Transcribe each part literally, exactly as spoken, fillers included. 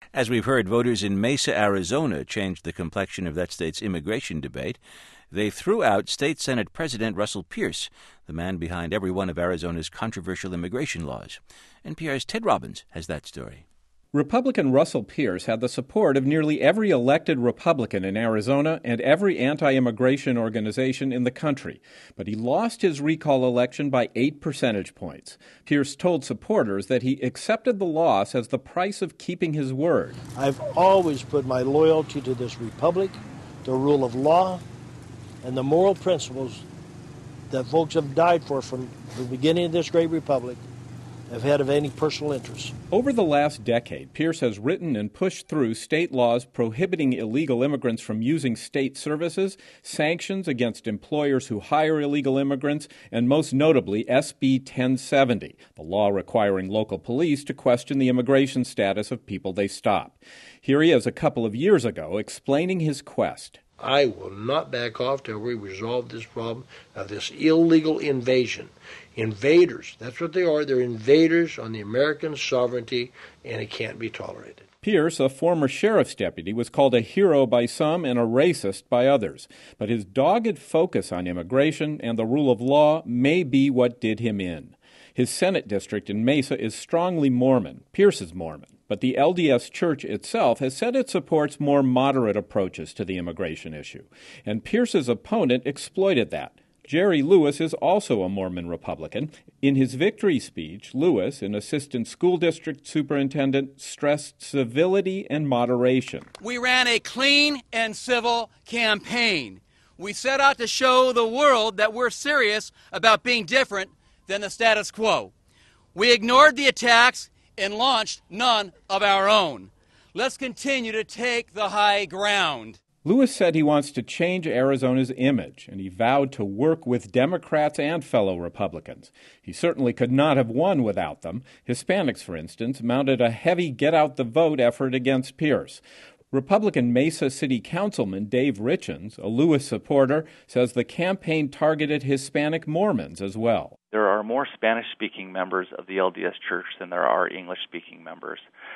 As we've heard, voters in Mesa, Arizona changed the complexion of that state's immigration debate. They threw out State Senate President Russell Pierce, the man behind every one of Arizona's controversial immigration laws. N P R's Ted Robbins has that story. Republican Russell Pierce had the support of nearly every elected Republican in Arizona and every anti-immigration organization in the country, but he lost his recall election by eight percentage points. Pierce told supporters that he accepted the loss as the price of keeping his word. I've always put my loyalty to this republic, the rule of law, and the moral principles that folks have died for from the beginning of this great republic ahead of any personal interest. Over the last decade, Pierce has written and pushed through state laws prohibiting illegal immigrants from using state services, sanctions against employers who hire illegal immigrants, and most notably S B ten seventy, the law requiring local police to question the immigration status of people they stop. Here he is a couple of years ago explaining his quest. I will not back off till we resolve this problem of this illegal invasion. Invaders, that's what they are. They're invaders on the American sovereignty, and it can't be tolerated. Pierce, a former sheriff's deputy, was called a hero by some and a racist by others. But his dogged focus on immigration and the rule of law may be what did him in. His Senate district in Mesa is strongly Mormon. Pierce is Mormon. But the L D S Church itself has said it supports more moderate approaches to the immigration issue. And Pierce's opponent exploited that. Jerry Lewis is also a Mormon Republican. In his victory speech, Lewis, an assistant school district superintendent, stressed civility and moderation. We ran a clean and civil campaign. We set out to show the world that we're serious about being different than the status quo. We ignored the attacks and launched none of our own. Let's continue to take the high ground. Lewis said he wants to change Arizona's image, and he vowed to work with Democrats and fellow Republicans. He certainly could not have won without them. Hispanics, for instance, mounted a heavy get-out-the-vote effort against Pierce. Republican Mesa City Councilman Dave Richens, a Lewis supporter, says the campaign targeted Hispanic Mormons as well. There are more Spanish-speaking members of the L D S Church than there are English-speaking members.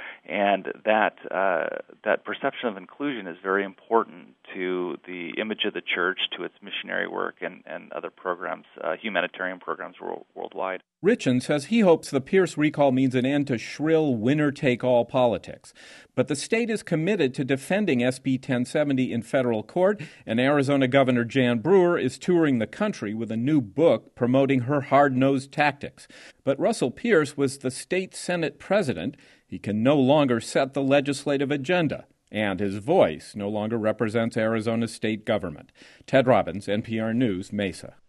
And that uh, that perception of inclusion is very important to the image of the church, to its missionary work and, and other programs, uh, humanitarian programs world, worldwide. Richens says he hopes the Pierce recall means an end to shrill winner-take-all politics. But the state is committed to defending S B ten seventy in federal court, and Arizona Governor Jan Brewer is touring the country with a new book promoting her hard-nosed tactics. But Russell Pierce was the state Senate president. He can no longer set the legislative agenda, and his voice no longer represents Arizona's state government. Ted Robbins, N P R News, Mesa.